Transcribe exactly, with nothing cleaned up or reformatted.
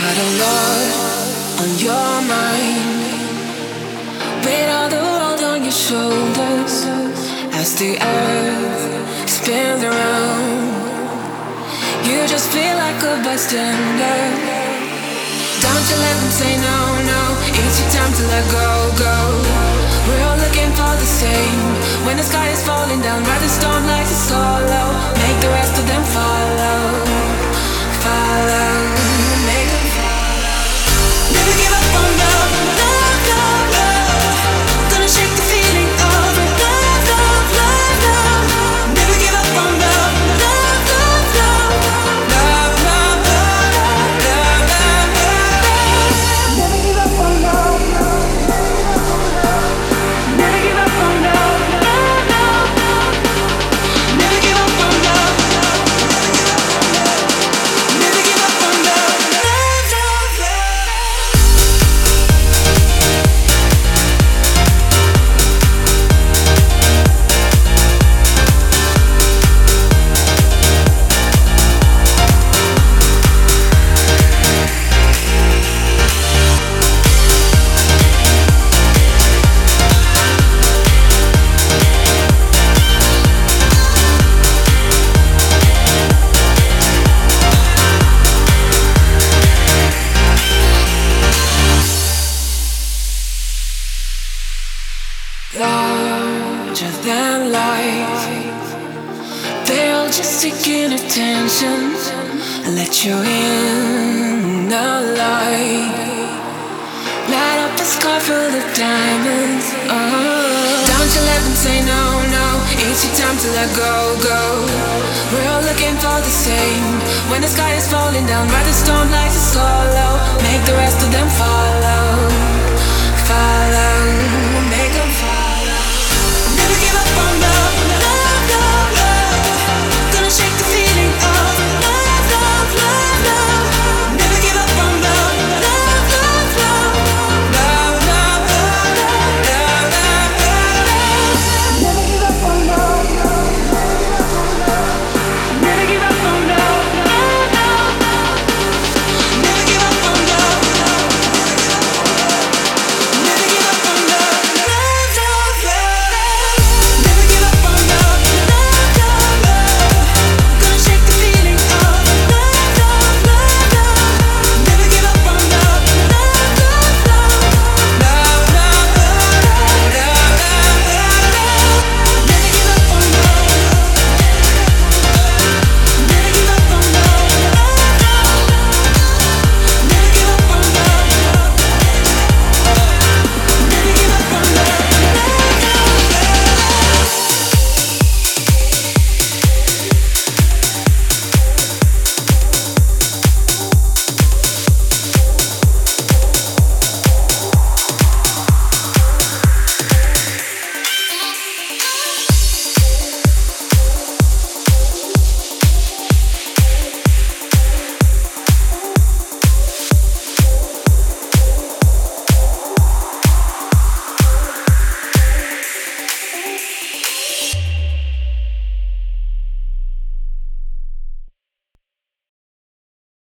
Got a lot on your mind. Weight of the world on your shoulders as the earth spins around. You just feel like a bystander. Don't you let them say no, no. It's your time to let go, go. We're all looking for the same. When the sky is falling down, ride the storm like a solo. Make the rest of them follow, follow. Make them follow. Never give up on love, love, love, love. Gonna shake the feeling of it. Love, love, love, love. Never give up on love, love, love, love. Love, love, love, love, love, love. Never give up on love. Never give up on love, love, love. Never give up on love. Never give up on love, love, love, love. Larger than life, they're all just seeking attention. Let you in the light. Light up a sky full of diamonds. Oh, don't you let them say no, no. It's your time to let go, go. We're all looking for the same. When the sky is falling down, ride the storm like a